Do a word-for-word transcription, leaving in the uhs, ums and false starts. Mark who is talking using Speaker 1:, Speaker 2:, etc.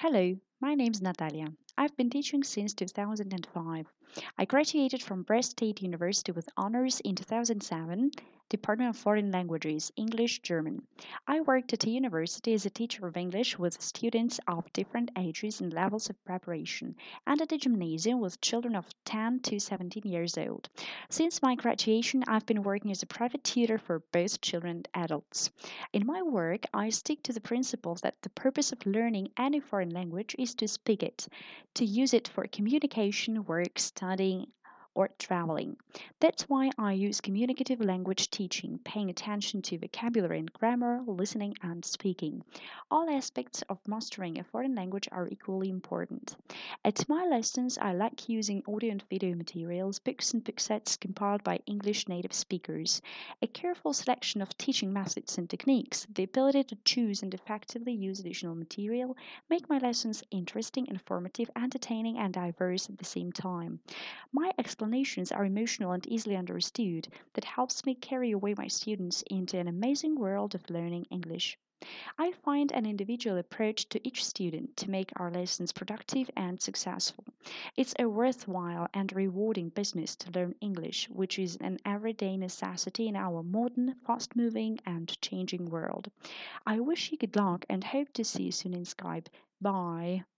Speaker 1: Hello, my name's Natalia. I've been teaching since two thousand five. I graduated from Brest State University with honors in two thousand seven, Department of Foreign Languages, English, German. I worked at a university as a teacher of English with students of different ages and levels of preparation, and at a gymnasium with children of ten to seventeen years old. Since my graduation, I've been working as a private tutor for both children and adults. In my work, I stick to the principle that the purpose of learning any foreign language is to speak it, to use it for communication, work, studying, or traveling. That's why I use communicative language teaching, paying attention to vocabulary and grammar, listening, and speaking. All aspects of mastering a foreign language are equally important. At my lessons, I like using audio and video materials, books and book sets compiled by English native speakers, a careful selection of teaching methods and techniques, the ability to choose and effectively use additional material make my lessons interesting, informative, entertaining, and diverse at the same time. My explanations are emotional and easily understood. That helps me carry away my students into an amazing world of learning English. I find an individual approach to each student to make our lessons productive and successful. It's a worthwhile and rewarding business to learn English, which is an everyday necessity in our modern, fast moving, and changing world. I wish you good luck and hope to see you soon in Skype. Bye.